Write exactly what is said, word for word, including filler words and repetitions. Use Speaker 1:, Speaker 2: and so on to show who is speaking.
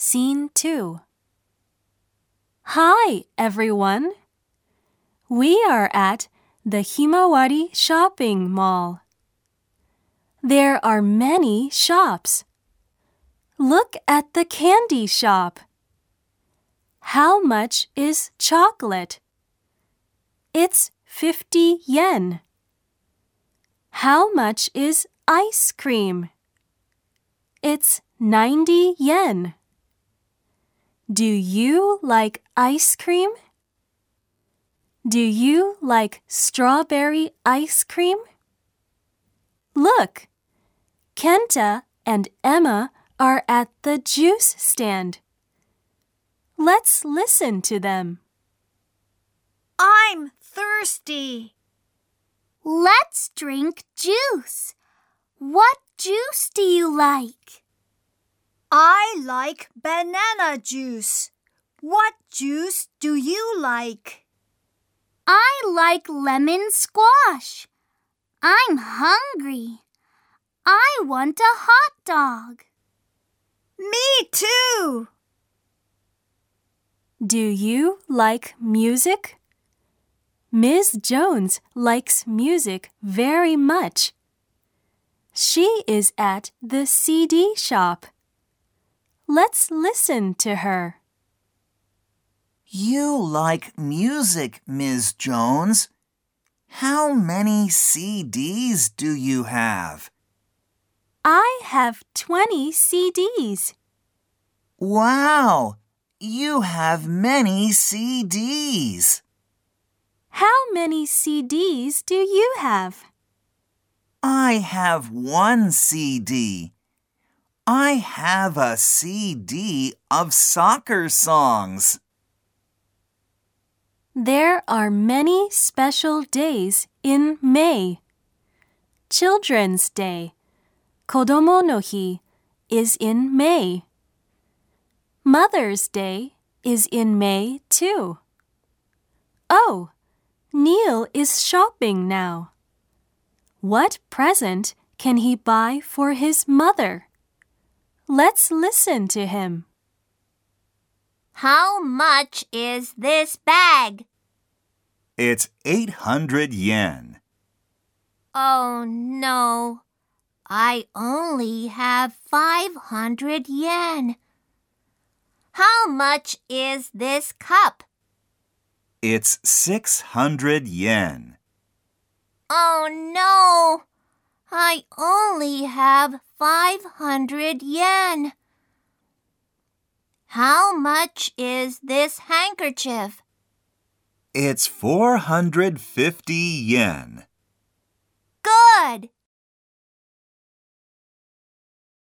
Speaker 1: Scene two. Hi, everyone. We are at the Himawari shopping mall. There are many shops. Look at the candy shop. How much is chocolate? It's fifty yen. How much is ice cream? It's ninety yen. Do you like ice cream? Do you like strawberry ice cream? Look, Kenta and Emma are at the juice stand. Let's listen to them.
Speaker 2: I'm thirsty.
Speaker 3: Let's drink juice. What juice do you like?
Speaker 2: I like banana juice. What juice do you like?
Speaker 3: I like lemon squash. I'm hungry. I want a hot dog.
Speaker 2: Me too.
Speaker 1: Do you like music? Miz Jones likes music very much. She is at the C D shop. Let's listen to her.
Speaker 4: You like music, Miz Jones. How many C Ds do you have?
Speaker 1: I have twenty C Ds.
Speaker 4: Wow! You have many C Ds.
Speaker 1: How many C Ds do you have?
Speaker 4: I have one C D. I have a C D of soccer songs.
Speaker 1: There are many special days in May. Children's Day, Kodomo no Hi, is in May. Mother's Day is in May too. Oh, Neil is shopping now. What present can he buy for his mother? Let's listen to him.
Speaker 2: How much is this bag?
Speaker 5: It's eight hundred yen.
Speaker 2: Oh no, I only have five hundred yen. How much is this cup?
Speaker 5: It's six hundred yen.
Speaker 2: Oh no, I only have five hundred yen. How much is this handkerchief?
Speaker 5: It's four hundred fifty yen.
Speaker 2: Good!